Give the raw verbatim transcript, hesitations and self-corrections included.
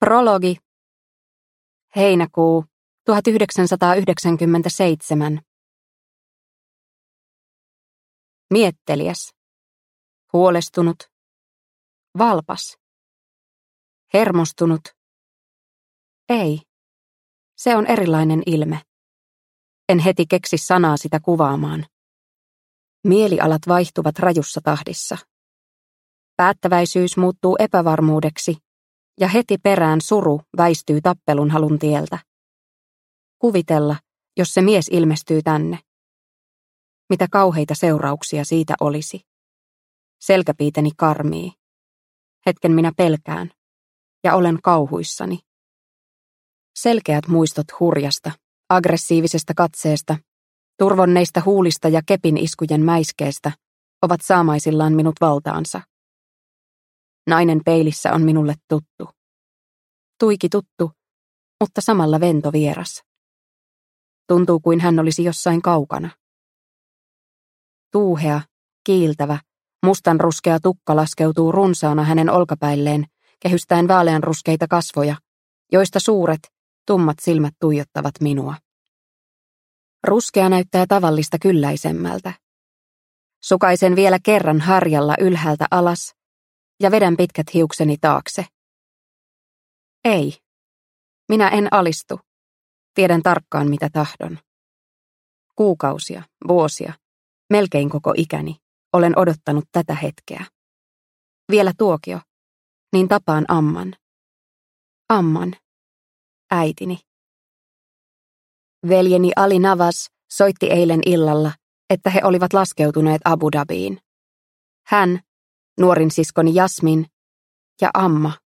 Prologi. Heinäkuu tuhatyhdeksänsataayhdeksänkymmentäseitsemän. Mietteliäs. Huolestunut. Valpas. Hermostunut. Ei. Se on erilainen ilme. En heti keksi sanaa sitä kuvaamaan. Mielialat vaihtuvat rajussa tahdissa. Päättäväisyys muuttuu epävarmuudeksi, ja heti perään suru väistyy tappelun halun tieltä. Kuvitella, jos se mies ilmestyy tänne. Mitä kauheita seurauksia siitä olisi. Selkäpiiteni karmii. Hetken minä pelkään, ja olen kauhuissani. Selkeät muistot hurjasta, aggressiivisesta katseesta, turvonneista huulista ja kepin iskujen mäiskeestä ovat saamaisillaan minut valtaansa. Nainen peilissä on minulle tuttu. Tuiki tuttu, mutta samalla ventovieras. Tuntuu kuin hän olisi jossain kaukana. Tuuhea, kiiltävä, mustanruskea tukka laskeutuu runsaana hänen olkapäilleen, kehystäen vaaleanruskeita kasvoja, joista suuret, tummat silmät tuijottavat minua. Ruskea näyttää tavallista kylläisemmältä. Sukaisen vielä kerran harjalla ylhäältä alas ja vedän pitkät hiukseni taakse. Ei. Minä en alistu. Tiedän tarkkaan, mitä tahdon. Kuukausia, vuosia, melkein koko ikäni olen odottanut tätä hetkeä. Vielä tuokio, niin tapaan Amman. Amman. Äitini. Veljeni Ali Navas soitti eilen illalla, että he olivat laskeutuneet Abu Dhabiin. Hän, nuorin siskoni Jasmin ja Amma